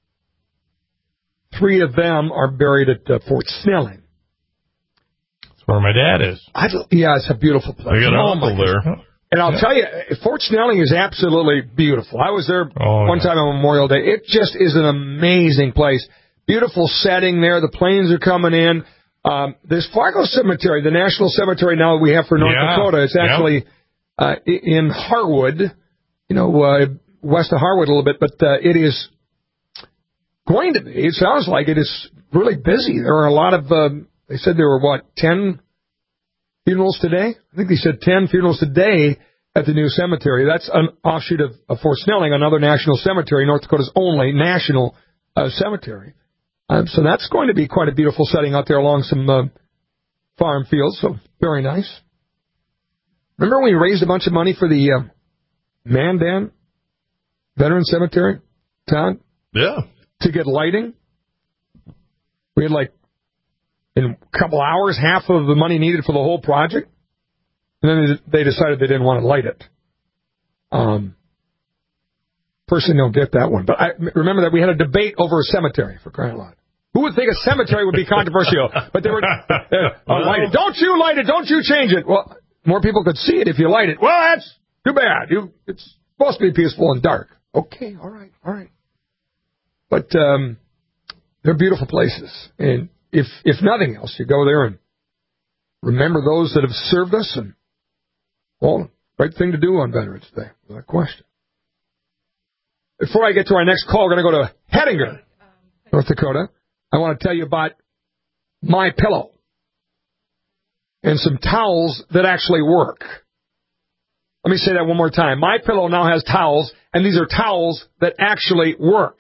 S2: Three of them are buried at uh, Fort Snelling.
S3: That's where my dad is.
S2: I, yeah, it's a beautiful place.
S3: I got an
S2: oh,
S3: uncle there.
S2: And I'll tell you, Fort Snelling is absolutely beautiful. I was there
S3: oh,
S2: one
S3: yeah.
S2: time on Memorial Day. It just is an amazing place. Beautiful setting there. The planes are coming in. Um, this Fargo Cemetery, the national cemetery now we have for North
S3: Yeah.
S2: Dakota, it's actually
S3: Yep.
S2: uh, in Harwood, you know, uh, west of Harwood a little bit, but uh, it is going to be, it sounds like it is really busy. There are a lot of, um, they said there were, what, ten funerals today? I think they said ten funerals today at the new cemetery. That's an offshoot of, of Fort Snelling, another national cemetery, North Dakota's only national uh, cemetery. Um, so that's going to be quite a beautiful setting out there along some uh, farm fields, so very nice. Remember when we raised a bunch of money for the uh, Mandan Veteran Cemetery, Todd?
S3: Yeah.
S2: To get lighting? We had like, in a couple hours, half of the money needed for the whole project. And then they decided they didn't want to light it. Um, personally, don't get that one. But I remember that we had a debate over a cemetery, for crying out loud. Who would think a cemetery would be controversial? But they were, uh, oh, light it. Don't you light it. Don't you change it. Well, more people could see it if you light it. Well, that's too bad. You, it's supposed to be peaceful and dark. Okay, all right, all right. But um, they're beautiful places. And if if nothing else, you go there and remember those that have served us. And, well, right thing to do on Veterans Day, without question. Before I get to our next call, we're going to go to Hettinger, North Dakota. I want to tell you about My Pillow and some towels that actually work. Let me say that one more time. My Pillow now has towels, and these are towels that actually work.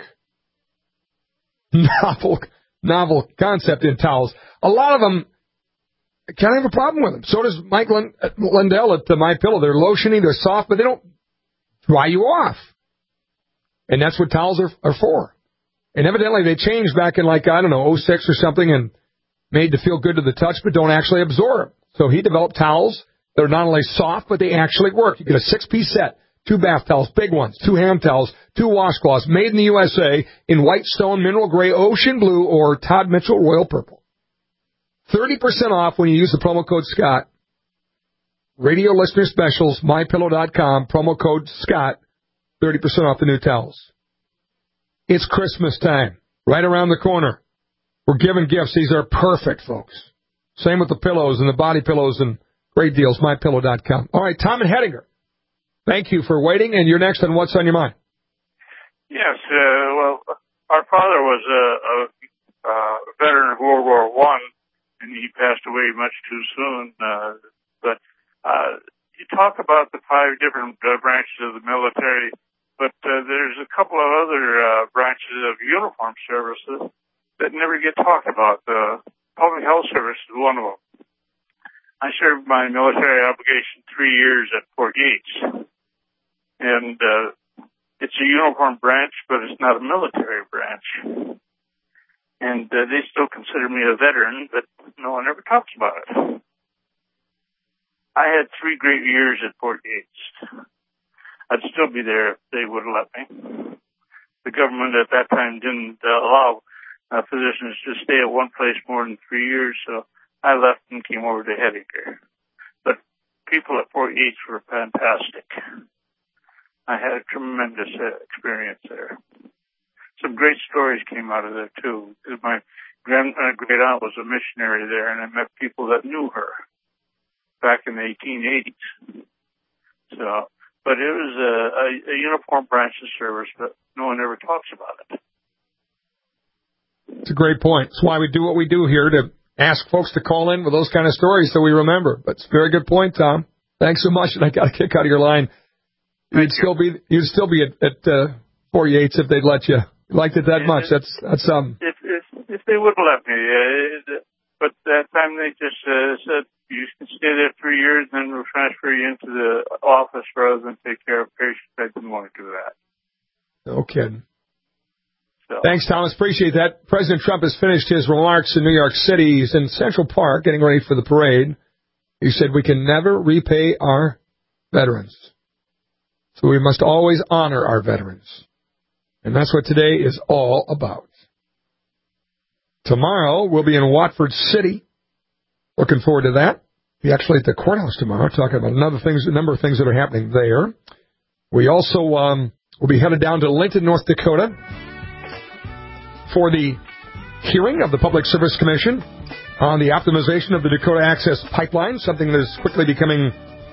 S2: Novel, novel concept in towels. A lot of them kind of have a problem with them. So does Mike Lindell at My Pillow. They're lotiony, they're soft, but they don't dry you off. And that's what towels are, are for. And evidently they changed back in like, I don't know, oh six or something and made to feel good to the touch but don't actually absorb. So he developed towels that are not only soft, but they actually work. You get a six-piece set, two bath towels, big ones, two hand towels, two washcloths, made in the U S A in white stone, mineral gray, ocean blue, or Todd Mitchell royal purple. thirty percent off when you use the promo code Scott. Radio listener specials, my pillow dot com, promo code Scott, thirty percent off the new towels. It's Christmas time, right around the corner. We're giving gifts. These are perfect, folks. Same with the pillows and the body pillows and great deals, my pillow dot com. All right, Tom and Hettinger, thank you for waiting, and you're next on What's on Your Mind.
S4: Yes, uh, well, our father was a, a, a veteran of World War One, and he passed away much too soon. Uh, but uh, you talk about the five different uh, branches of the military, but uh, there's a couple of other uh, branches of uniform services that never get talked about. The Public Health Service is one of them. I served my military obligation three years at Fort Yates, and uh, it's a uniform branch, but it's not a military branch. And uh, they still consider me a veteran, but no one ever talks about it. I had three great years at Fort Yates. I'd still be there if they would have let me. The government at that time didn't uh, allow uh, physicians to stay at one place more than three years, so I left and came over to Hettinger. But people at Fort Yates were fantastic. I had a tremendous uh, experience there. Some great stories came out of there, too. My grand, uh, great aunt was a missionary there, and I met people that knew her back in the eighteen eighties. So, but it was a, a, a uniform branch of service, but no one ever talks about it.
S2: It's a great point. That's why we do what we do here, to ask folks to call in with those kind of stories so we remember. But it's a very good point, Tom. Thanks so much, and I got a kick out of your line. You'd still be you'd still be at, at uh, Fort Yates if they'd let you. You liked it that much. That's that's um.
S4: If if, if they would let me, uh, but that time they just uh, said you can stay there three years, and then we'll transfer you into the office rather than take care of patients. I didn't want to do that.
S2: No kidding.
S4: So.
S2: Thanks, Thomas. Appreciate that. President Trump has finished his remarks in New York City. He's in Central Park getting ready for the parade. He said we can never repay our veterans. So we must always honor our veterans. And that's what today is all about. Tomorrow, we'll be in Watford City. Looking forward to that. We'll be actually at the courthouse tomorrow, talking about another things, a number of things that are happening there. We also um, will be headed down to Linton, North Dakota, for the hearing of the Public Service Commission on the optimization of the Dakota Access Pipeline, something that is quickly becoming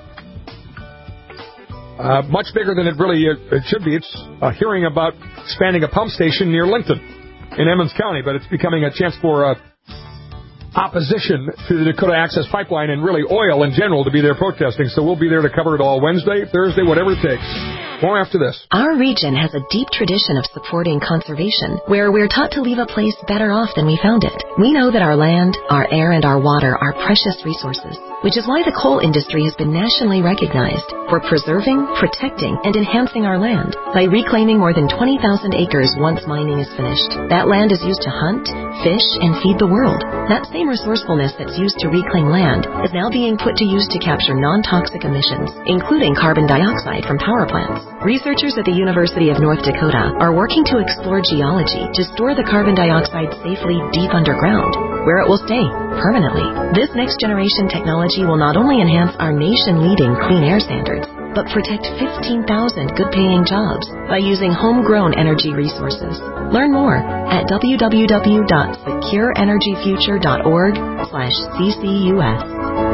S2: uh, much bigger than it really uh, it should be. It's a hearing about expanding a pump station near Lincoln in Emmons County, but it's becoming a chance for uh, opposition to the Dakota Access Pipeline and really oil in general to be there protesting. So we'll be there to cover it all Wednesday, Thursday, whatever it takes. More after this.
S5: Our region has a deep tradition of supporting conservation, where we're taught to leave a place better off than we found it. We know that our land, our air, and our water are precious resources, which is why the coal industry has been nationally recognized for preserving, protecting, and enhancing our land by reclaiming more than twenty thousand acres once mining is finished. That land is used to hunt, fish, and feed the world. That same resourcefulness that's used to reclaim land is now being put to use to capture non-toxic emissions, including carbon dioxide from power plants. Researchers at the University of North Dakota are working to explore geology to store the carbon dioxide safely deep underground, where it will stay permanently. This next-generation technology will not only enhance our nation-leading clean air standards, but protect fifteen thousand good-paying jobs by using homegrown energy resources. Learn more at w w w dot secure energy future dot org slash C C U S.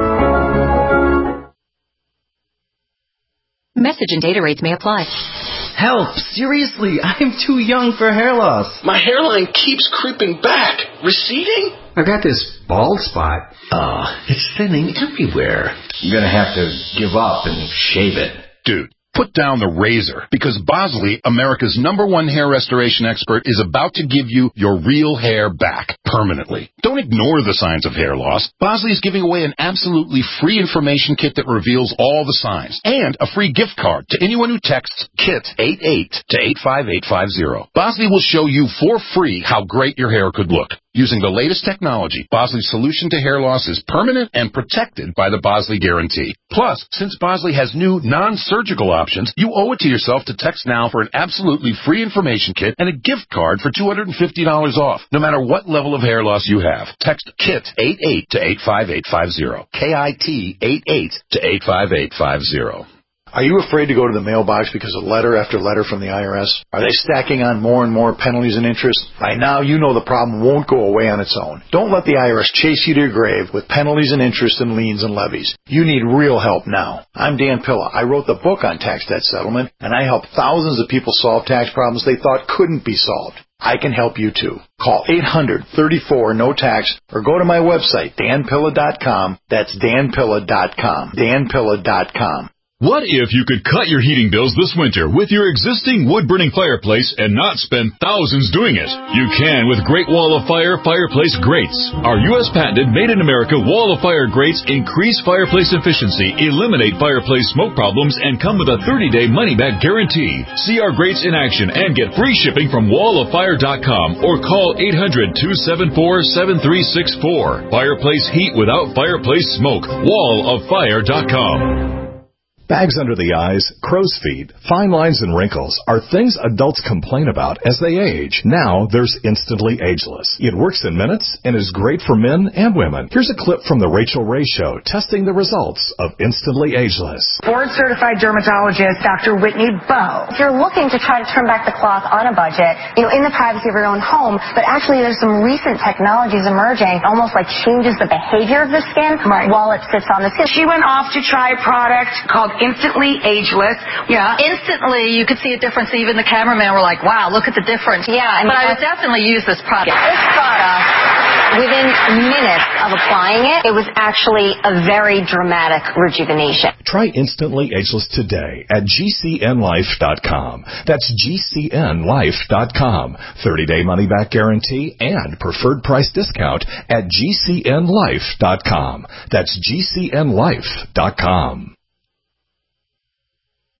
S8: Message and data rates may apply.
S23: Help! Seriously, I'm too young for hair loss.
S24: My hairline keeps creeping back. Receding?
S23: I've got this bald spot. Oh, it's thinning everywhere. I'm gonna have to give up and shave it.
S25: Dude, put down the razor, because Bosley, America's number one hair restoration expert, is about to give you your real hair back permanently. Don't ignore the signs of hair loss. Bosley is giving away an absolutely free information kit that reveals all the signs, and a free gift card to anyone who texts KIT eighty-eight to eight five eight five zero. Bosley will show you for free how great your hair could look. Using the latest technology, Bosley's solution to hair loss is permanent and protected by the Bosley Guarantee. Plus, since Bosley has new non-surgical options, you owe it to yourself to text now for an absolutely free information kit and a gift card for two hundred fifty dollars off, no matter what level of hair loss you have. Text KIT eighty-eight to eight five eight five zero. K I T eighty-eight to eight five eight five zero.
S26: Are you afraid to go to the mailbox because of letter after letter from the I R S? Are they stacking on more and more penalties and interest? By now, you know the problem won't go away on its own. Don't let the I R S chase you to your grave with penalties and interest and liens and levies. You need real help now. I'm Dan Pilla. I wrote the book on tax debt settlement, and I help thousands of people solve tax problems they thought couldn't be solved. I can help you too. Call eight hundred, thirty-four, no tax or go to my website, dan pilla dot com. That's dan pilla dot com. dan pilla dot com.
S27: What if you could cut your heating bills this winter with your existing wood-burning fireplace and not spend thousands doing it? You can with Great Wall of Fire fireplace grates. Our U S patented made-in-America Wall of Fire grates increase fireplace efficiency, eliminate fireplace smoke problems, and come with a thirty-day money-back guarantee. See our grates in action and get free shipping from wall of fire dot com or call eight hundred, two seven four, seven three six four. Fireplace heat without fireplace smoke. wall of fire dot com.
S1: Bags under the eyes, crow's feet, fine lines and wrinkles are things adults complain about as they age. Now there's Instantly Ageless. It works in minutes and is great for men and women. Here's a clip from the Rachel Ray Show testing the results of Instantly Ageless.
S28: Board-certified dermatologist Doctor Whitney Bowe. If you're looking to try to turn back the clock on a budget, you know, in the privacy of your own home, but actually there's some recent technologies emerging, almost like changes the behavior of the skin right. while it sits on the skin.
S29: She went off to try a product called Instantly Ageless. Yeah. Instantly, you could see a difference. Even the cameraman were like, wow, look at the difference.
S28: Yeah. I mean,
S29: but I would definitely use this product.
S28: This product, within minutes of applying it, it was actually a very dramatic rejuvenation.
S1: Try Instantly Ageless today at G C N life dot com. That's G C N life dot com. thirty-day money-back guarantee and preferred price discount at G C N life dot com. That's G C N life dot com.